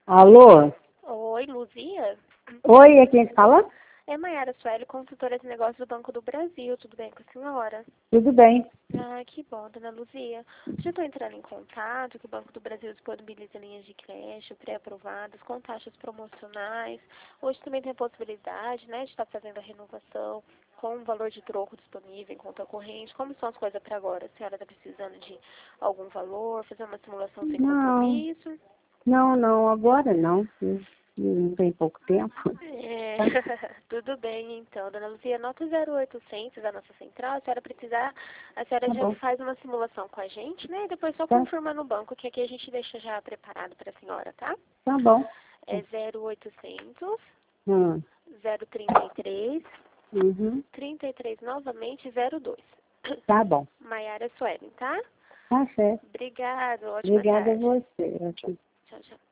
Alô? Oi, Luzia? Oi, é quem fala? É Maiara Sueli, consultora de negócios do Banco do Brasil. Tudo bem com a senhora? Tudo bem. Ah, que bom, dona Luzia. Já estou entrando em contato que o Banco do Brasil disponibiliza linhas de crédito pré-aprovadas com taxas promocionais. Hoje também tem a possibilidade, né, de estar fazendo a renovação com um valor de troco disponível em conta corrente. Como são as coisas para agora? A senhora está precisando de algum valor, fazer uma simulação sem Não, compromisso? não, agora não. Não tem pouco tempo. É, Tá, tudo bem então, dona Luzia, anota o 0800 da nossa central, a senhora precisar, a senhora tá já bom. faz uma simulação com a gente, né, e depois só Tá, confirma no banco, que aqui a gente deixa já preparado para a senhora, tá? tá bom. É 0800 Hum, 033 uhum, 33 novamente 02. tá bom. Maiara Suelen, tá? Tá certo. Obrigada, ótima Obrigada a tarde. você. Tchau, tchau.